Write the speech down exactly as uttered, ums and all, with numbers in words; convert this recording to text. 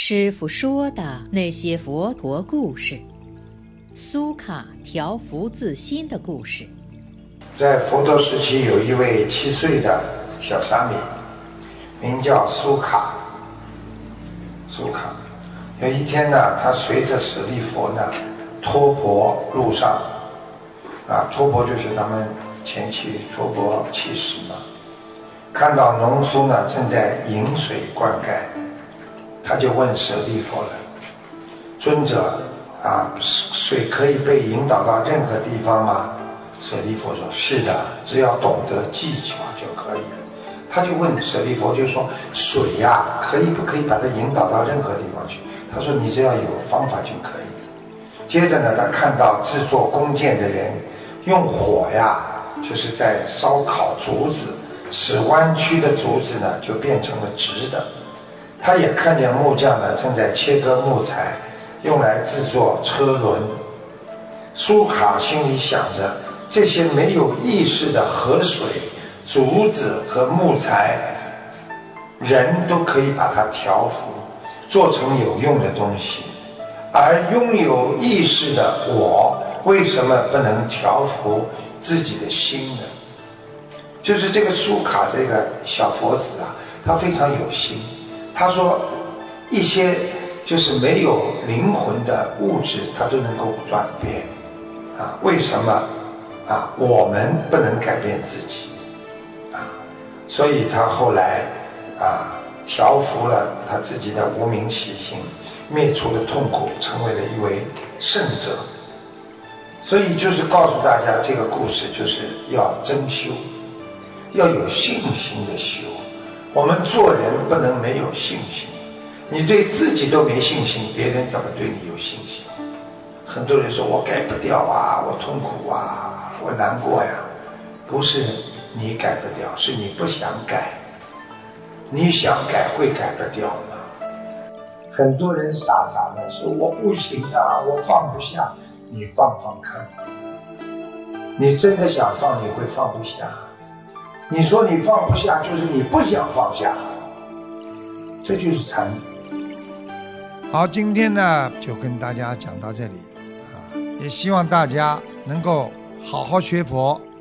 师父说的那些佛陀故事，苏卡调伏自心的故事。 在佛陀时期，有一位七岁的小沙弥，名叫苏卡。苏卡有一天呢，他随着舍利佛呢托钵路上，啊，托钵就是咱们前期托钵乞食嘛。看到农夫呢正在引水灌溉，他就问舍利佛了：尊者啊，水可以被引导到任何地方吗？舍利佛说：是的，只要懂得技巧就可以了。他就问舍利佛，就说水呀、啊，可以不可以把它引导到任何地方去？他说你只要有方法就可以。接着呢，他看到制作弓箭的人用火呀，就是在烧烤竹子，使弯曲的竹子呢就变成了直的。他也看见木匠呢正在切割木材，用来制作车轮。苏卡心里想着，这些没有意识的河水、竹子和木材，人都可以把它调伏，做成有用的东西，而拥有意识的我，为什么不能调伏自己的心呢？就是这个苏卡这个小佛子啊，他非常有心。他说一些就是没有灵魂的物质他都能够转变啊，为什么啊我们不能改变自己啊？所以他后来啊调伏了他自己的无明习性，灭除了痛苦，成为了一位圣者。所以就是告诉大家，这个故事就是要真修，要有信心的修。我们做人不能没有信心，你对自己都没信心，别人怎么对你有信心？很多人说我改不掉啊，我痛苦啊，我难过呀。不是你改不掉，是你不想改。你想改会改不掉吗？很多人傻傻的说我不行啊，我放不下。你放放看，你真的想放，你会放不下。你说你放不下，就是你不想放下，这就是禅。好，今天呢就跟大家讲到这里啊，也希望大家能够好好学佛，